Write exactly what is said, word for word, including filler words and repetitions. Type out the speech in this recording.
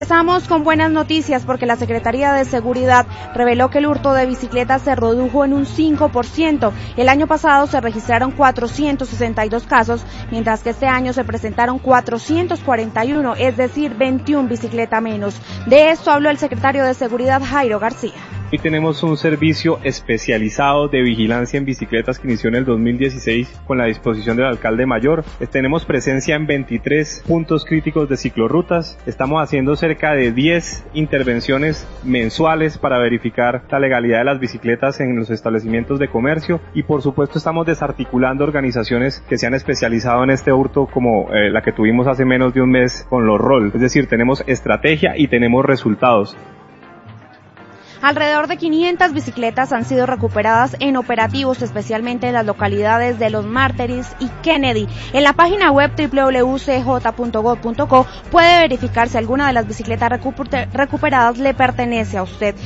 Empezamos con buenas noticias porque la Secretaría de Seguridad reveló que el hurto de bicicletas se redujo en un cinco por ciento. El año pasado se registraron cuatrocientos sesenta y dos casos, mientras que este año se presentaron cuatrocientos cuarenta y uno, es decir, veintiuna bicicletas menos. De esto habló el secretario de Seguridad, Jairo García. Hoy tenemos un servicio especializado de vigilancia en bicicletas que inició en el dos mil dieciséis con la disposición del alcalde mayor. Tenemos presencia en veintitrés puntos críticos de ciclorrutas. Estamos haciendo cerca de diez intervenciones mensuales para verificar la legalidad de las bicicletas en los establecimientos de comercio y por supuesto estamos desarticulando organizaciones que se han especializado en este hurto como eh, la que tuvimos hace menos de un mes con los R O L. Es decir, tenemos estrategia y tenemos resultados. Alrededor de quinientas bicicletas han sido recuperadas en operativos, especialmente en las localidades de Los Mártires y Kennedy. En la página web doble u doble u doble u punto c j punto gov punto co puede verificar si alguna de las bicicletas recuperadas le pertenece a usted.